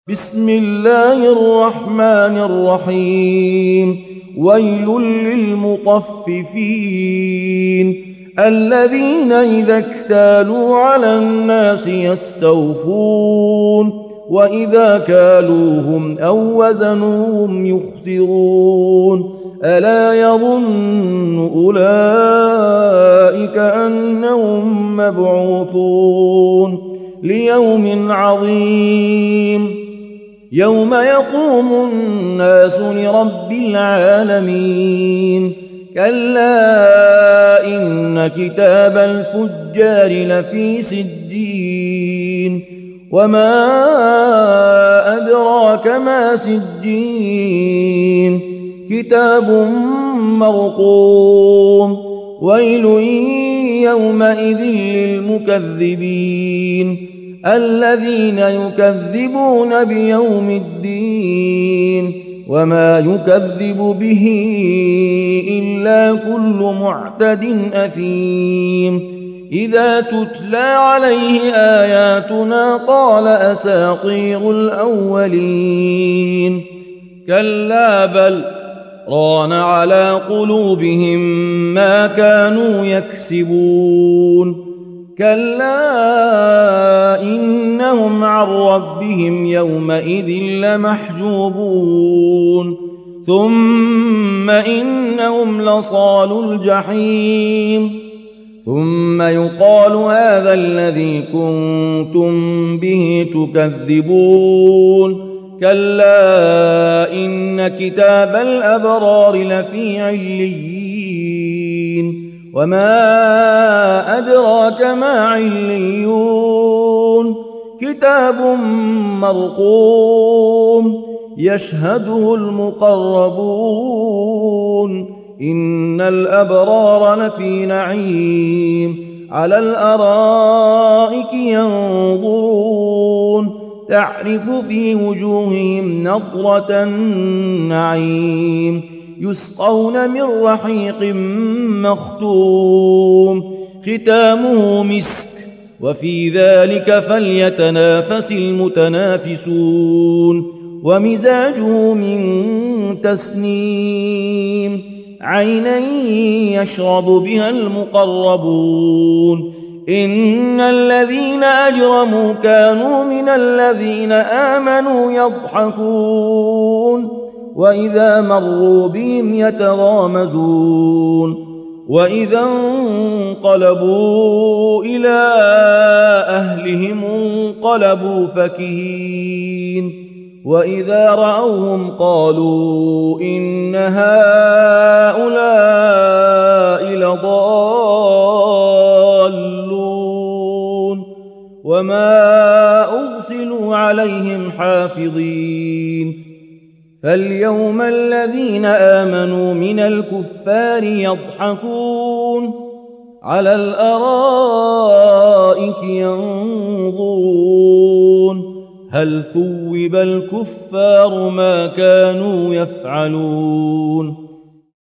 بسم الله الرحمن الرحيم. ويل للمطففين الذين إذا اكتالوا على الناس يستوفون وإذا كالوهم أو وزنوهم يخسرون ألا يظن أولئك أنهم مبعوثون ليوم عظيم يوم يقوم الناس لرب العالمين. كلا إن كتاب الفجار لفي سجين وما أدراك ما سجين كتاب مرقوم. ويل يومئذ للمكذبين الذين يكذبون بيوم الدين وما يكذب به إلا كل معتد أثيم. إذا تتلى عليه آياتنا قال أساطير الأولين. كلا بل ران على قلوبهم ما كانوا يكسبون. كلا إنهم عن ربهم يومئذ لمحجوبون ثم إنهم لصالو الجحيم ثم يقال هذا الذي كنتم به تكذبون. كلا إن كتاب الأبرار لفي عليين وما أدراك ما عليون كتاب مرقوم يشهده المقربون. إن الأبرار لفي نعيم على الأرائك ينظرون تعرف في وجوههم نضرة النعيم يسقون من رحيق مختوم ختامه مسك وفي ذلك فليتنافس المتنافسون. ومزاجه من تسنيم عينا يشرب بها المقربون. إن الذين أجرموا كانوا من الذين آمنوا يضحكون وإذا مروا بهم يتغامزون وإذا انقلبوا إلى أهلهم انقلبوا فكهين وإذا رأوهم قالوا إن هؤلاء لضالون وما أرسلوا عليهم حافظين. فاليوم الذين آمنوا من الكفار يضحكون على الأرائك ينظرون هل ثوب الكفار ما كانوا يفعلون.